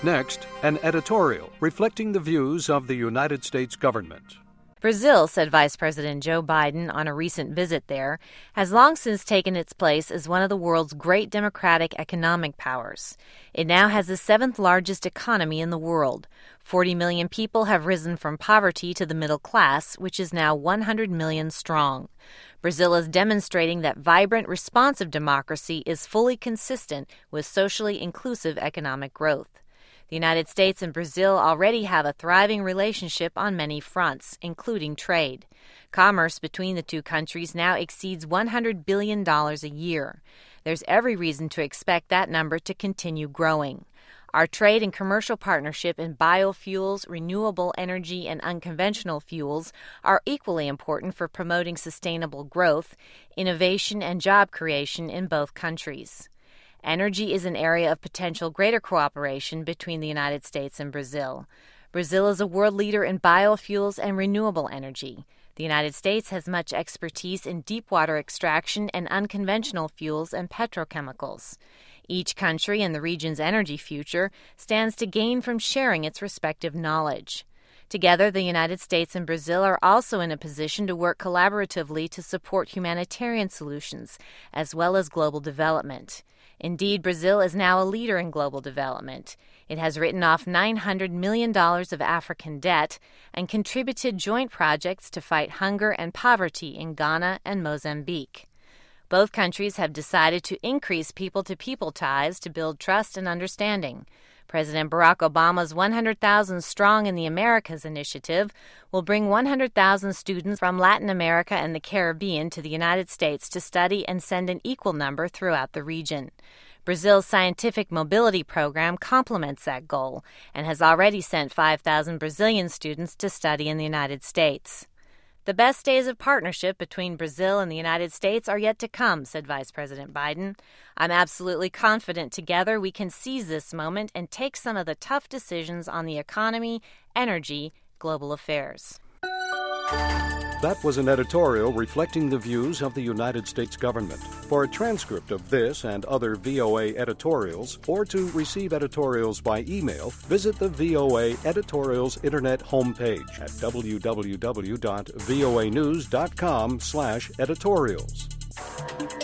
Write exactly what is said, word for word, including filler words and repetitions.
Next, an editorial reflecting the views of the United States government. Brazil, said Vice President Joe Biden on a recent visit there, has long since taken its place as one of the world's great democratic economic powers. It now has the seventh largest economy in the world. forty million people have risen from poverty to the middle class, which is now one hundred million strong. Brazil is demonstrating that vibrant, responsive democracy is fully consistent with socially inclusive economic growth. The United States and Brazil already have a thriving relationship on many fronts, including trade. Commerce between the two countries now exceeds one hundred billion dollars a year. There's every reason to expect that number to continue growing. Our trade and commercial partnership in biofuels, renewable energy, and unconventional fuels are equally important for promoting sustainable growth, innovation, and job creation in both countries. Energy is an area of potential greater cooperation between the United States and Brazil. Brazil is a world leader in biofuels and renewable energy. The United States has much expertise in deep-water extraction and unconventional fuels and petrochemicals. Each country in the region's energy future stands to gain from sharing its respective knowledge. Together, the United States and Brazil are also in a position to work collaboratively to support humanitarian solutions, as well as global development. Indeed, Brazil is now a leader in global development. It has written off nine hundred million dollars of African debt and contributed joint projects to fight hunger and poverty in Ghana and Mozambique. Both countries have decided to increase people-to-people ties to build trust and understanding. President Barack Obama's one hundred thousand Strong in the Americas initiative will bring one hundred thousand students from Latin America and the Caribbean to the United States to study and send an equal number throughout the region. Brazil's scientific mobility program complements that goal and has already sent five thousand Brazilian students to study in the United States. The best days of partnership between Brazil and the United States are yet to come, said Vice President Biden. I'm absolutely confident together we can seize this moment and take some of the tough decisions on the economy, energy, global affairs. That was an editorial reflecting the views of the United States government. For a transcript of this and other V O A editorials, or to receive editorials by email, visit the V O A Editorials Internet homepage at w w w dot voa news dot com slash editorials.